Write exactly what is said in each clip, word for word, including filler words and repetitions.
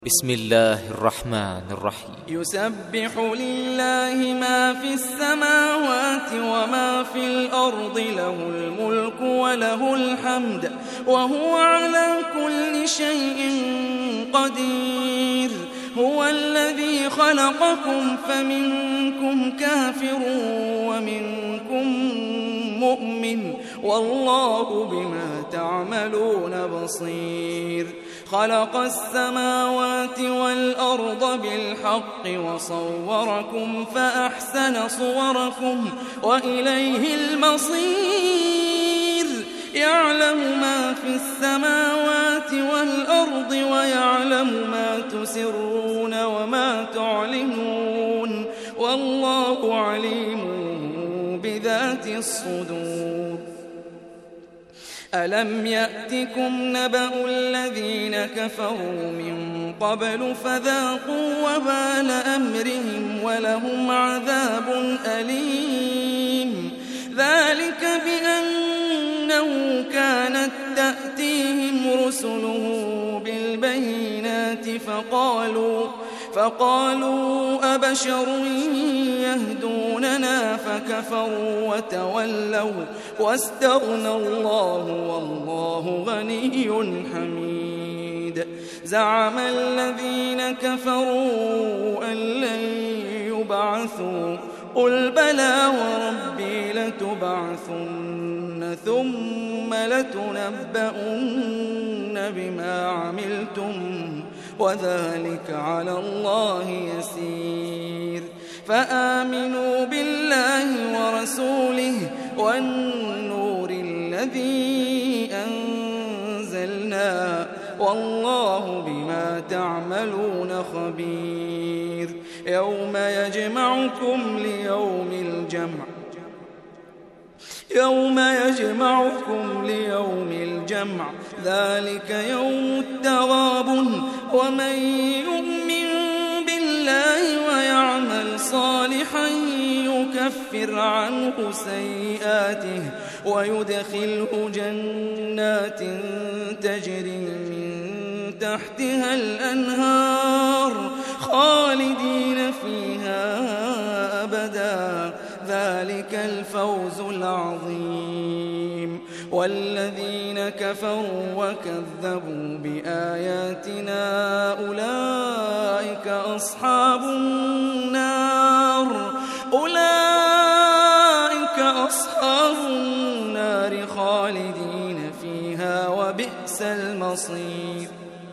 بسم الله الرحمن الرحيم. يسبح لله ما في السماوات وما في الأرض، له الملك وله الحمد وهو على كل شيء قدير. هو الذي خلقكم فمنكم كافر ومنكم مؤمن، والله بما تعملون بصير. خلق السماوات والأرض بالحق وصوركم فأحسن صوركم وإليه المصير. يعلم ما في السماوات والأرض ويعلم ما تسرون وما تعلنون، والله عليم بذات الصدور. ألم يأتكم نبأ الذين كفروا من قبل فذاقوا وبال أمرهم ولهم عذاب أليم. ذلك بأنه كانت تأتيهم رسله بالبينات فقالوا فقالوا أبشر يهدوننا فكفروا وتولوا واستغنى الله والله غني حميد. زعم الذين كفروا أن لن يبعثوا قل بلى وربي لتبعثن ثم لتنبؤن بما عملتم وذلك على الله يسير. فآمنوا بالله ورسوله والنور الذي أنزلنا، والله بما تعملون خبير. يوم يجمعكم ليوم الجمع يوم يجمعكم ليوم الجمع ذلك يوم التغابن. ومن يؤمن بالله ويعمل صالحا يكفر عنه سيئاته ويدخله جنات تجري من تحتها الأنهار خالدين فيها أبدا، ذلك الفوز العظيم. والذين كفروا وكذبوا بآياتنا أولئك أصحاب النار أولئك أصحاب النار خالدين فيها وبئس المصير.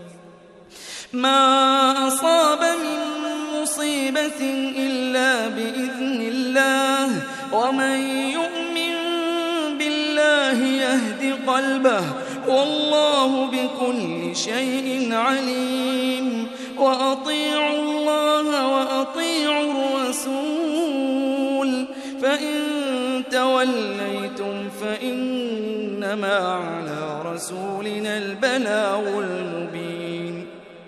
ما أصاب من مصيبة إلا بإذن الله، ومن يؤمن بالله يهد قلبه، والله بكل شيء عليم. وأطيعوا الله وأطيعوا الرسول، فإن توليتم فإنما على رسولنا البلاغ المبين.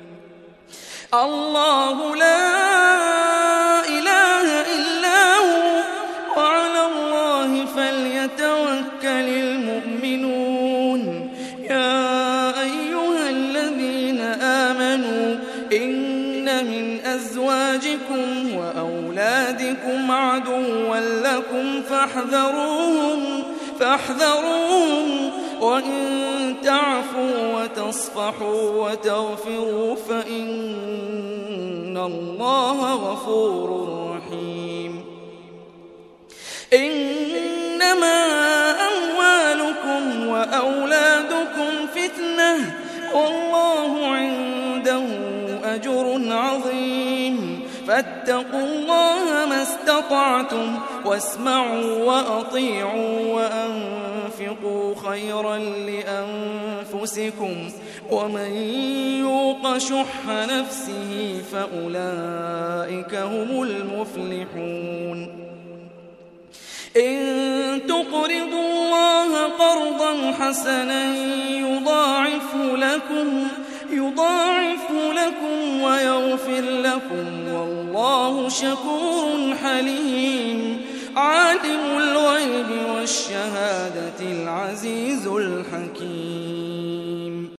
الله لا إله إلا هو وعلى الله فليتوكل المؤمنون. يا أيها الذين آمنوا إن من أزواجكم وأولادكم عدوا لكم فاحذروهم فاحذروهم وإن تعفوا وتصفحوا وتغفروا فإن الله غفور رحيم. إنما أموالكم وأولادكم فتنة، والله عنده أجر عظيم. فاتقوا الله ما استطعتم واسمعوا وأطيعوا وأنفقوا خيرا لأنفسكم، ومن يوق شح نفسه فأولئك هم المفلحون. إن تقرضوا الله قرضا حسنا يضاعفه لكم يضاعفه لكم ويغفر لكم، والله شكور حليم. عالم الغيب والشهادة العزيز الحكيم.